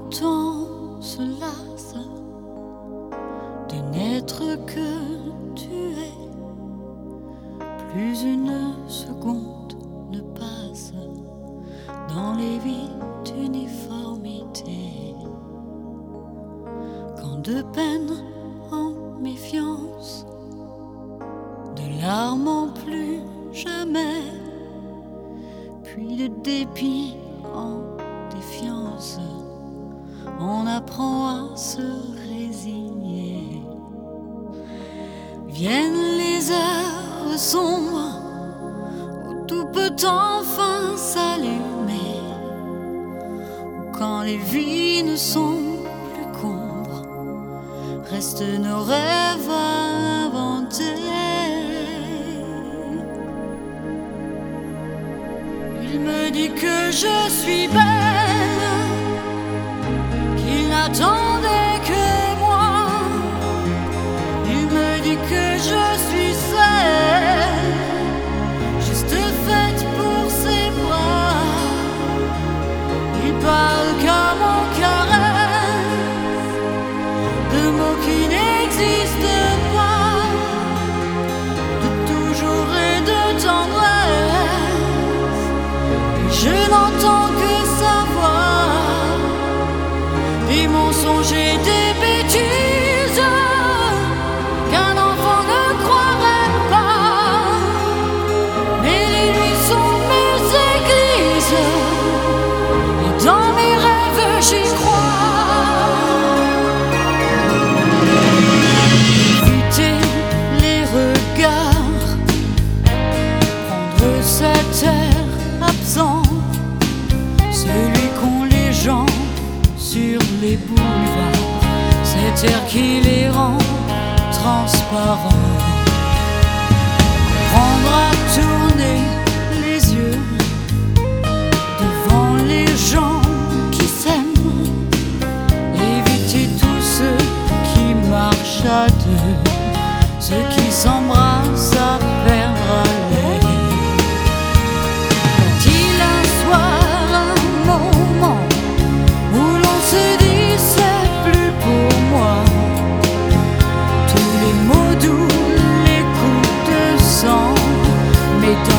temps se lasse de n'être que tu es. Plus une seconde ne passe dans les vies d'uniformité. Quand de peine en méfiance, de larmes en plus jamais, puis de dépit en défiance, on apprend à se résigner. Viennent les heures sombres où tout peut enfin s'allumer, où quand les vies ne sont plus qu'ombres, restent nos rêves à inventer. Il me dit que je suis belle, qu'il n'attendait que moi. Il me dit que je suis celle, juste faite pour ses bras. Il parle qu'à mon caresse, de mots qui n'existent pas, de toujours et de tendresse. Je n'entends que sa voix, des mensonges et des bêtises qu'un enfant ne croirait pas. Mais les nuits sont mes églises, et dans mes rêves j'y crois. Éviter les regards, prendre cet air absent, celui qu'ont les gens sur les boulevards, cet air qui les rend transparents. Apprendre à tourner les yeux devant les gens qui s'aiment, éviter tous ceux qui marchent à deux, ceux qui s'embrassent à perdre haleine. Y a-t-il un soir, un moment où l'on se dit c'est plus pour moi? Tous les mots doux, les coups de sang, mais dans